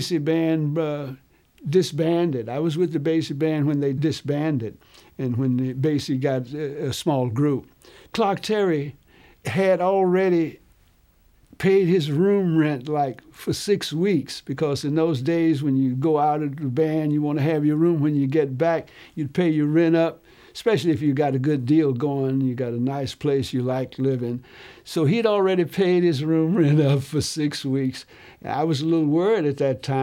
Basie band disbanded. I was with the Basie band when they disbanded and when the Basie got a small group. Clark Terry had already paid his room rent like for 6 weeks, because in those days when you go out of the band, you want to have your room. When you get back, you'd pay your rent up, especially if you got a good deal going, you got a nice place you like living. So he'd already paid his room rent up for 6 weeks. I was a little worried at that time.